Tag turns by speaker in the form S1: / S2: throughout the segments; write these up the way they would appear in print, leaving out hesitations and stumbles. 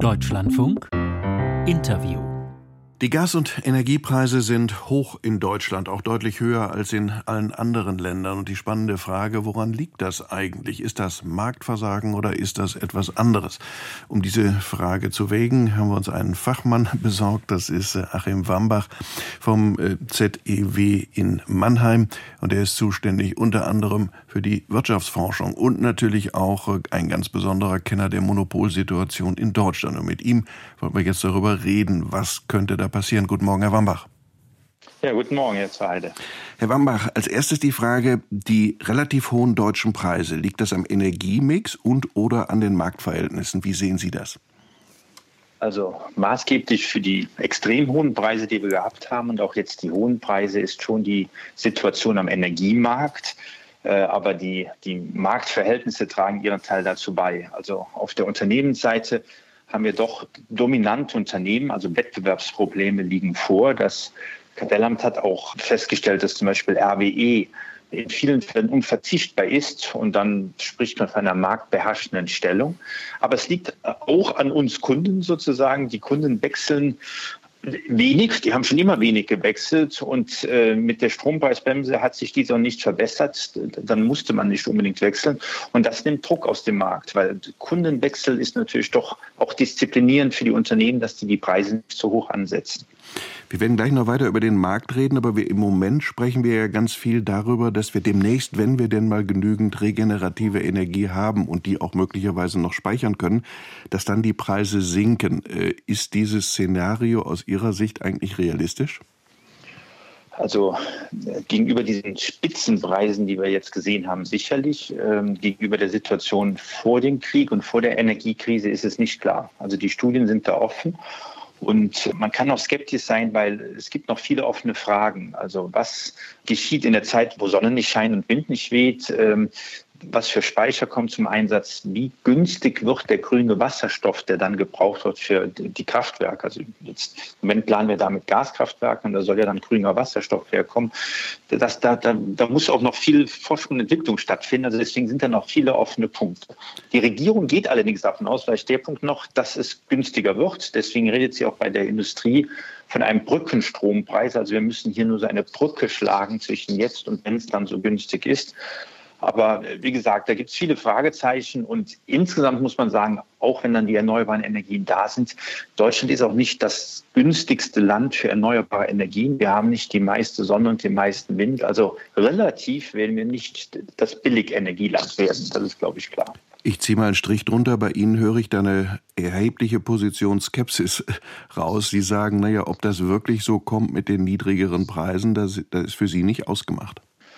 S1: Deutschlandfunk Interview.
S2: Die Gas- und Energiepreise sind hoch in Deutschland, auch deutlich höher als in allen anderen Ländern. Und die spannende Frage, woran liegt das eigentlich? Ist das Marktversagen oder ist das etwas anderes? Um diese Frage zu wägen, haben wir uns einen Fachmann besorgt. Das ist Achim Wambach vom ZEW in Mannheim. Und er ist zuständig unter anderem für die Wirtschaftsforschung und natürlich auch ein ganz besonderer Kenner der Monopolsituation in Deutschland. Und mit ihm wollen wir jetzt darüber reden, was könnte da passieren. Guten Morgen, Herr Wambach.
S3: Ja, guten Morgen, Herr Zweide.
S2: Herr Wambach, als erstes die Frage, die relativ hohen deutschen Preise, liegt das am Energiemix und oder an den Marktverhältnissen? Wie sehen Sie das?
S3: Also maßgeblich für die extrem hohen Preise, die wir gehabt haben und auch jetzt die hohen Preise, ist schon die Situation am Energiemarkt. Aber die Marktverhältnisse tragen ihren Teil dazu bei. Also auf der Unternehmensseite haben wir doch dominante Unternehmen, also Wettbewerbsprobleme liegen vor. Das Kartellamt hat auch festgestellt, dass zum Beispiel RWE in vielen Fällen unverzichtbar ist und dann spricht man von einer marktbeherrschenden Stellung. Aber es liegt auch an uns Kunden sozusagen. Die Kunden wechseln wenig, die haben schon immer wenig gewechselt und mit der Strompreisbremse hat sich dieser nicht verbessert. Dann musste man nicht unbedingt wechseln und das nimmt Druck aus dem Markt, weil Kundenwechsel ist natürlich doch auch disziplinierend für die Unternehmen, dass die Preise nicht so hoch ansetzen.
S2: Wir werden gleich noch weiter über den Markt reden, aber im Moment sprechen wir ja ganz viel darüber, dass wir demnächst, wenn wir denn mal genügend regenerative Energie haben und die auch möglicherweise noch speichern können, dass dann die Preise sinken. Ist dieses Szenario aus Ihrer Sicht eigentlich realistisch?
S3: Also gegenüber diesen Spitzenpreisen, die wir jetzt gesehen haben, sicherlich. Gegenüber der Situation vor dem Krieg und vor der Energiekrise ist es nicht klar. Also die Studien sind da offen. Und man kann auch skeptisch sein, weil es gibt noch viele offene Fragen. Also was geschieht in der Zeit, wo Sonne nicht scheint und Wind nicht weht? Was für Speicher kommt zum Einsatz? Wie günstig wird der grüne Wasserstoff, der dann gebraucht wird für die Kraftwerke? Also jetzt im Moment planen wir da mit Gaskraftwerken und da soll ja dann grüner Wasserstoff herkommen. Da muss auch noch viel Forschung und Entwicklung stattfinden. Also deswegen sind da noch viele offene Punkte. Die Regierung geht allerdings davon aus, vielleicht der Punkt noch, dass es günstiger wird. Deswegen redet sie auch bei der Industrie von einem Brückenstrompreis. Also wir müssen hier nur so eine Brücke schlagen zwischen jetzt und wenn es dann so günstig ist. Aber wie gesagt, da gibt es viele Fragezeichen und insgesamt muss man sagen, auch wenn dann die erneuerbaren Energien da sind, Deutschland ist auch nicht das günstigste Land für erneuerbare Energien. Wir haben nicht die meiste Sonne und den meisten Wind. Also relativ werden wir nicht das Billigenergieland werden. Das ist, glaube ich, klar.
S2: Ich ziehe mal einen Strich drunter. Bei Ihnen höre ich da eine erhebliche Position Skepsis raus. Sie sagen, naja, ob das wirklich so kommt mit den niedrigeren Preisen, das ist für Sie nicht ausgemacht.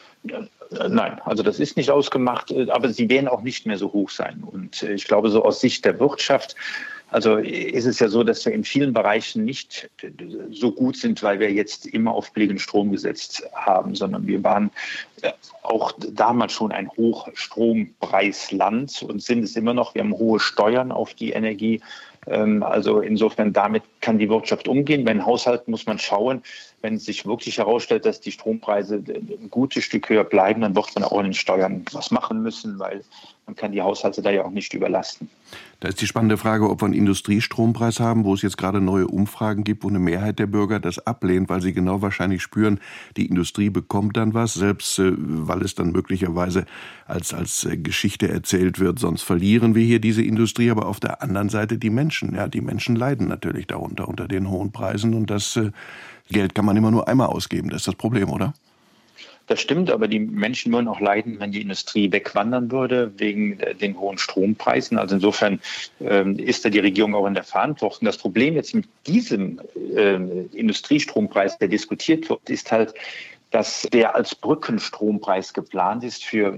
S3: Nein, also das ist nicht ausgemacht, aber sie werden auch nicht mehr so hoch sein. Und ich glaube, so aus Sicht der Wirtschaft, also ist es ja so, dass wir in vielen Bereichen nicht so gut sind, weil wir jetzt immer auf billigen Strom gesetzt haben, sondern wir waren auch damals schon ein Hochstrompreisland und sind es immer noch. Wir haben hohe Steuern auf die Energie. Also insofern, damit kann die Wirtschaft umgehen. Bei den Haushalten muss man schauen, wenn es sich wirklich herausstellt, dass die Strompreise ein gutes Stück höher bleiben, dann wird man auch in den Steuern was machen müssen, weil man kann die Haushalte da ja auch nicht überlasten.
S2: Da ist die spannende Frage, ob wir einen Industriestrompreis haben, wo es jetzt gerade neue Umfragen gibt, wo eine Mehrheit der Bürger das ablehnt, weil sie genau wahrscheinlich spüren, die Industrie bekommt dann was, selbst weil es dann möglicherweise als Geschichte erzählt wird, sonst verlieren wir hier diese Industrie. Aber auf der anderen Seite die Menschen. Ja, die Menschen leiden natürlich darunter, unter den hohen Preisen. Und das Geld kann man immer nur einmal ausgeben. Das ist das Problem, oder?
S3: Das stimmt, aber die Menschen würden auch leiden, wenn die Industrie wegwandern würde wegen den hohen Strompreisen. Also insofern ist da die Regierung auch in der Verantwortung. Das Problem jetzt mit diesem Industriestrompreis, der diskutiert wird, ist halt, dass der als Brückenstrompreis geplant ist für,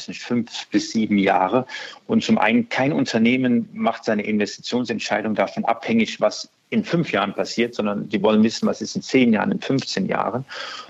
S3: 5 bis 7 Jahre. Und zum einen, kein Unternehmen macht seine Investitionsentscheidung davon abhängig, was in 5 Jahren passiert, sondern die wollen wissen, was ist in 10 Jahren, in 15 Jahren.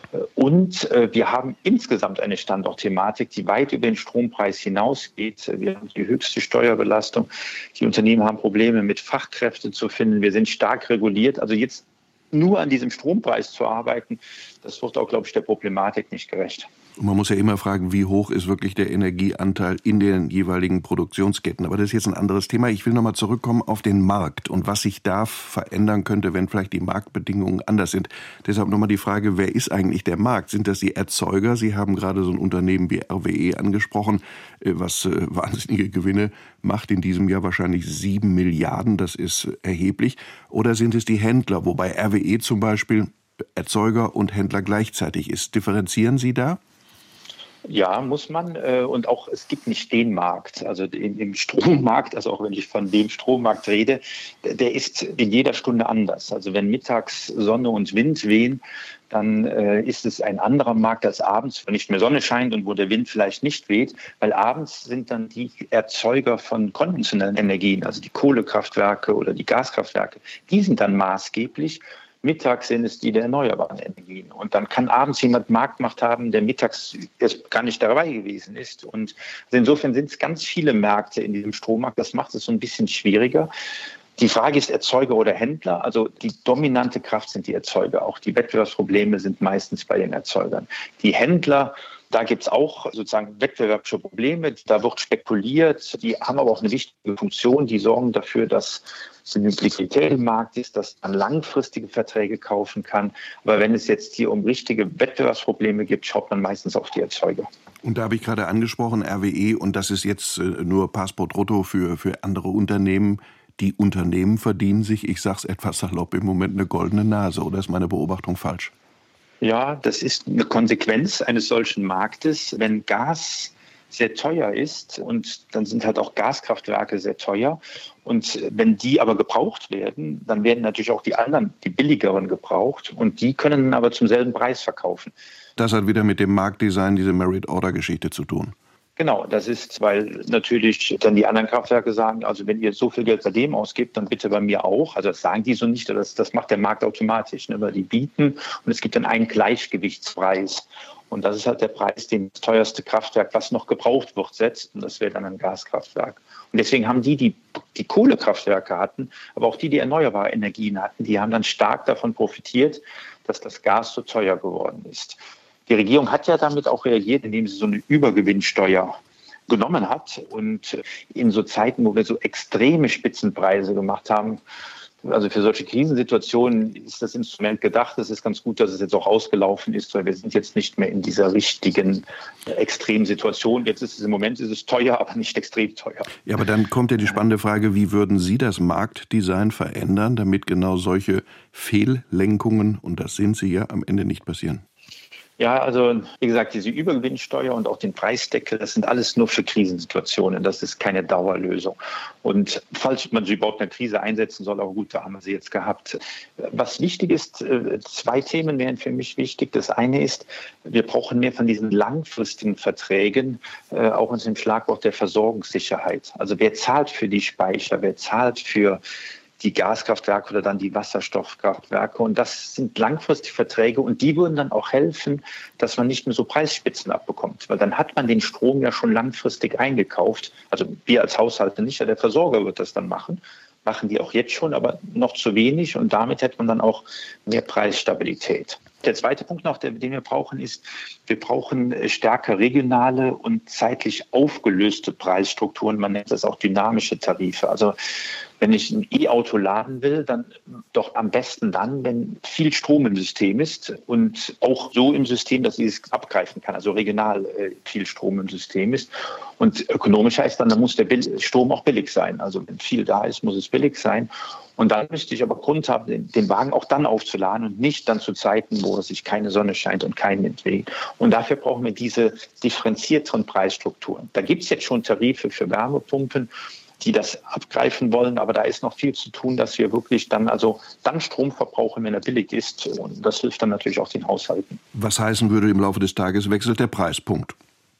S3: Und wir haben insgesamt eine Standortthematik, die weit über den Strompreis hinausgeht. Wir haben die höchste Steuerbelastung. Die Unternehmen haben Probleme, mit Fachkräften zu finden. Wir sind stark reguliert. Also jetzt nur an diesem Strompreis zu arbeiten, das wird auch, glaube ich, der Problematik nicht gerecht.
S2: Und man muss ja immer fragen, wie hoch ist wirklich der Energieanteil in den jeweiligen Produktionsketten. Aber das ist jetzt ein anderes Thema. Ich will nochmal zurückkommen auf den Markt und was sich da verändern könnte, wenn vielleicht die Marktbedingungen anders sind. Deshalb nochmal die Frage, wer ist eigentlich der Markt? Sind das die Erzeuger? Sie haben gerade so ein Unternehmen wie RWE angesprochen, was wahnsinnige Gewinne macht in diesem Jahr, wahrscheinlich 7 Milliarden. Das ist erheblich. Oder sind es die Händler, wobei RWE zum Beispiel Erzeuger und Händler gleichzeitig ist? Differenzieren Sie da?
S3: Ja, muss man. Und auch es gibt nicht den Markt. Also im Strommarkt, also auch wenn ich von dem Strommarkt rede, der ist in jeder Stunde anders. Also wenn mittags Sonne und Wind wehen, dann ist es ein anderer Markt als abends, wo nicht mehr Sonne scheint und wo der Wind vielleicht nicht weht. Weil abends sind dann die Erzeuger von konventionellen Energien, also die Kohlekraftwerke oder die Gaskraftwerke, die sind dann maßgeblich. Mittags sind es die der erneuerbaren Energien. Und dann kann abends jemand Marktmacht haben, der mittags erst gar nicht dabei gewesen ist. Und insofern sind es ganz viele Märkte in diesem Strommarkt. Das macht es so ein bisschen schwieriger. Die Frage ist Erzeuger oder Händler. Also die dominante Kraft sind die Erzeuger. Auch die Wettbewerbsprobleme sind meistens bei den Erzeugern. Die Händler, da gibt es auch sozusagen wettbewerbsche Probleme. Da wird spekuliert. Die haben aber auch eine wichtige Funktion. Die sorgen dafür, dass eine Liquidität im Markt ist, dass man langfristige Verträge kaufen kann. Aber wenn es jetzt hier um richtige Wettbewerbsprobleme gibt, schaut man meistens auf die Erzeuger.
S2: Und da habe ich gerade angesprochen, RWE, und das ist jetzt nur Pass pro Trotto für andere Unternehmen. Die Unternehmen verdienen sich, ich sage es etwas salopp, im Moment eine goldene Nase. Oder ist meine Beobachtung falsch?
S3: Ja, das ist eine Konsequenz eines solchen Marktes. Wenn Gas sehr teuer ist und dann sind halt auch Gaskraftwerke sehr teuer. Und wenn die aber gebraucht werden, dann werden natürlich auch die anderen, die billigeren gebraucht und die können aber zum selben Preis verkaufen.
S2: Das hat wieder mit dem Marktdesign, diese Merit-Order-Geschichte zu tun.
S3: Genau, das ist, weil natürlich dann die anderen Kraftwerke sagen, also wenn ihr so viel Geld bei dem ausgibt, dann bitte bei mir auch. Also das sagen die so nicht, das macht der Markt automatisch, ne, weil die bieten und es gibt dann einen Gleichgewichtspreis. Und das ist halt der Preis, den das teuerste Kraftwerk, was noch gebraucht wird, setzt. Und das wäre dann ein Gaskraftwerk. Und deswegen haben die Kohlekraftwerke hatten, aber auch die erneuerbare Energien hatten, die haben dann stark davon profitiert, dass das Gas so teuer geworden ist. Die Regierung hat ja damit auch reagiert, indem sie so eine Übergewinnsteuer genommen hat. Und in so Zeiten, wo wir so extreme Spitzenpreise gemacht haben, also für solche Krisensituationen ist das Instrument gedacht. Es ist ganz gut, dass es jetzt auch ausgelaufen ist, weil wir sind jetzt nicht mehr in dieser richtigen Extremsituation. Jetzt ist es im Moment teuer, aber nicht extrem teuer.
S2: Ja, aber dann kommt ja die spannende Frage, wie würden Sie das Marktdesign verändern, damit genau solche Fehllenkungen, und das sind sie ja, am Ende nicht passieren?
S3: Ja, also wie gesagt, diese Übergewinnsteuer und auch den Preisdeckel, das sind alles nur für Krisensituationen. Das ist keine Dauerlösung. Und falls man sie überhaupt in der Krise einsetzen soll, aber gut, da haben wir sie jetzt gehabt. Was wichtig ist, 2 Themen wären für mich wichtig. Das eine ist, wir brauchen mehr von diesen langfristigen Verträgen, auch unter dem Schlagwort der Versorgungssicherheit. Also wer zahlt für die Speicher, wer zahlt für die Gaskraftwerke oder dann die Wasserstoffkraftwerke. Und das sind langfristige Verträge und die würden dann auch helfen, dass man nicht mehr so Preisspitzen abbekommt. Weil dann hat man den Strom ja schon langfristig eingekauft. Also wir als Haushalte nicht, ja, der Versorger wird das dann machen. Machen die auch jetzt schon, aber noch zu wenig. Und damit hätte man dann auch mehr Preisstabilität. Der zweite Punkt noch, den wir brauchen, ist, wir brauchen stärker regionale und zeitlich aufgelöste Preisstrukturen. Man nennt das auch dynamische Tarife. Also wenn ich ein E-Auto laden will, dann doch am besten dann, wenn viel Strom im System ist und auch so im System, dass ich es abgreifen kann, also regional viel Strom im System ist. Und ökonomisch heißt dann muss der Strom auch billig sein. Also wenn viel da ist, muss es billig sein. Und dann müsste ich aber Grund haben, den Wagen auch dann aufzuladen und nicht dann zu Zeiten, wo es sich keine Sonne scheint und kein Wind weht. Und dafür brauchen wir diese differenzierteren Preisstrukturen. Da gibt es jetzt schon Tarife für Wärmepumpen, die das abgreifen wollen, aber da ist noch viel zu tun, dass wir wirklich dann Strom verbrauchen, wenn er billig ist. Und das hilft dann natürlich auch den Haushalten.
S2: Was heißen würde, im Laufe des Tages wechselt der Preispunkt?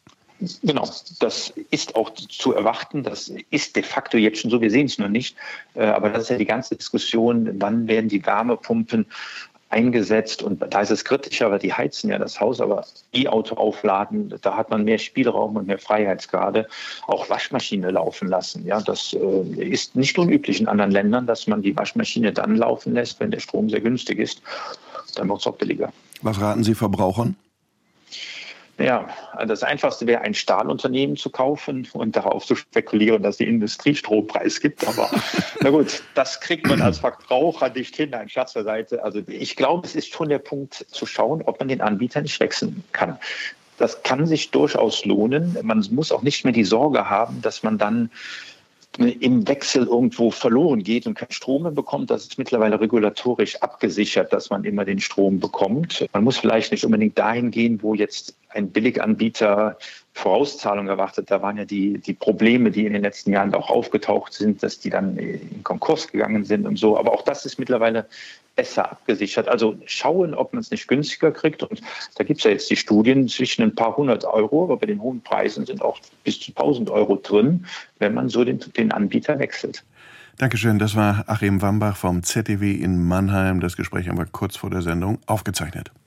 S3: Genau, das ist auch zu erwarten. Das ist de facto jetzt schon so, wir sehen es nur nicht. Aber das ist ja die ganze Diskussion, wann werden die Wärmepumpen eingesetzt. Und da ist es kritischer, weil die heizen ja das Haus, aber E-Auto aufladen, da hat man mehr Spielraum und mehr Freiheitsgrade. Auch Waschmaschine laufen lassen. Ja, das ist nicht unüblich in anderen Ländern, dass man die Waschmaschine dann laufen lässt, wenn der Strom sehr günstig ist. Dann wird es auch billiger.
S2: Was raten Sie Verbrauchern?
S3: Ja, das Einfachste wäre, ein Stahlunternehmen zu kaufen und darauf zu spekulieren, dass die Industrie Strompreis gibt. Aber na gut, das kriegt man als Verbraucher nicht hin, ein Scherz beiseite. Also ich glaube, es ist schon der Punkt zu schauen, ob man den Anbieter nicht wechseln kann. Das kann sich durchaus lohnen. Man muss auch nicht mehr die Sorge haben, dass man dann im Wechsel irgendwo verloren geht und keinen Strom mehr bekommt. Das ist mittlerweile regulatorisch abgesichert, dass man immer den Strom bekommt. Man muss vielleicht nicht unbedingt dahin gehen, wo jetzt ein Billiganbieter Vorauszahlung erwartet. Da waren ja die Probleme, die in den letzten Jahren auch aufgetaucht sind, dass die dann in Konkurs gegangen sind und so. Aber auch das ist mittlerweile besser abgesichert. Also schauen, ob man es nicht günstiger kriegt. Und da gibt es ja jetzt die Studien zwischen ein paar 100 Euro, aber bei den hohen Preisen sind auch bis zu 1.000 Euro drin, wenn man so den Anbieter wechselt.
S2: Dankeschön, das war Achim Wambach vom ZDW in Mannheim. Das Gespräch haben wir kurz vor der Sendung aufgezeichnet.